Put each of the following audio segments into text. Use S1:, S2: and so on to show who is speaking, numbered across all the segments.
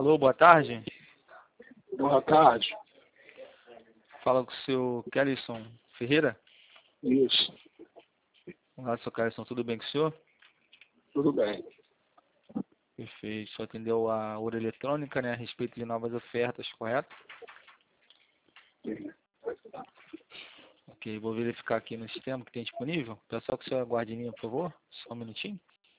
S1: Alô, boa tarde.
S2: Boa tarde.
S1: Fala com o senhor Kellyson Ferreira.
S2: Isso,
S1: Olá, senhor Kellyson, tudo bem com o senhor?
S2: tudo bem.
S1: Perfeito. O senhor atendeu a hora eletrônica, né, a respeito de novas ofertas, correto?
S2: Sim.
S1: Ok, vou verificar aqui no sistema que tem disponível. Peço só que o senhor aguarde em linha, por favor. Só um minutinho.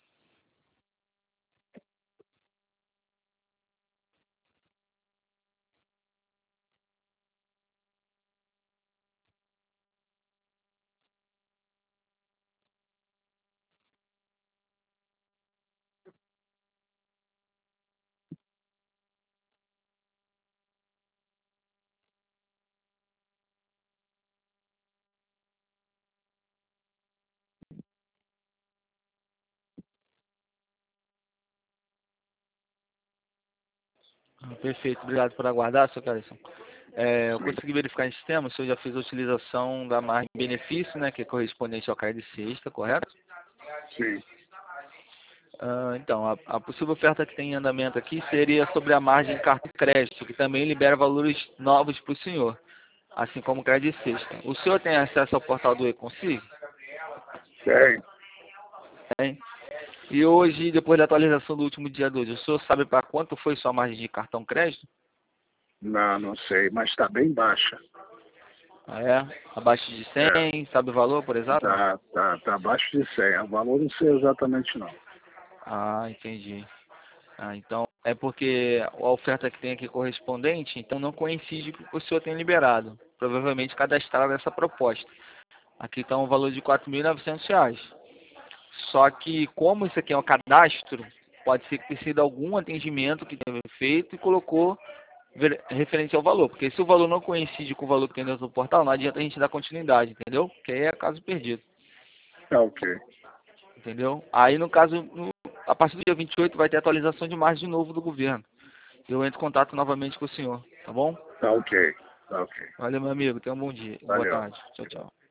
S1: Perfeito, obrigado por aguardar, senhor Kellyson. Eu consegui verificar em sistema, o senhor já fez a utilização da margem de benefício, né, que é correspondente ao CAI de sexta, correto?
S2: Sim.
S1: Então, a possível oferta que tem em andamento aqui seria sobre a margem de cartão de crédito, que também libera valores novos para o senhor, assim como o crédito de sexta. O senhor tem acesso ao portal do E-Consigo?
S2: Tem.
S1: Tem. E hoje, depois da atualização do último dia 2, o senhor sabe para quanto foi sua margem de cartão crédito?
S2: Não sei, mas está bem baixa.
S1: Ah, é? Abaixo de
S2: É,
S1: 100, sabe o valor, por exato?
S2: tá abaixo de 100. O valor não sei exatamente não.
S1: Ah, entendi. Então, é porque a oferta que tem aqui correspondente, então não coincide com o que o senhor tem liberado. Provavelmente cadastrado essa proposta. Aqui está um valor de R$ 4.900. Só que, como isso aqui é um cadastro, pode ser que tenha sido algum atendimento que teve feito e colocou referente ao valor. Porque se o valor não coincide com o valor que tem dentro do portal, não adianta a gente dar continuidade, entendeu? Porque aí é caso perdido.
S2: Tá ok.
S1: Entendeu? Aí, no caso, a partir do dia 28 vai ter atualização de margem de novo do governo. Eu entro em contato novamente com o senhor, tá bom?
S2: Tá ok. Tá ok.
S1: Valeu, meu amigo. Tenha um bom dia. Boa
S2: Valeu.
S1: tarde. Tchau, tchau.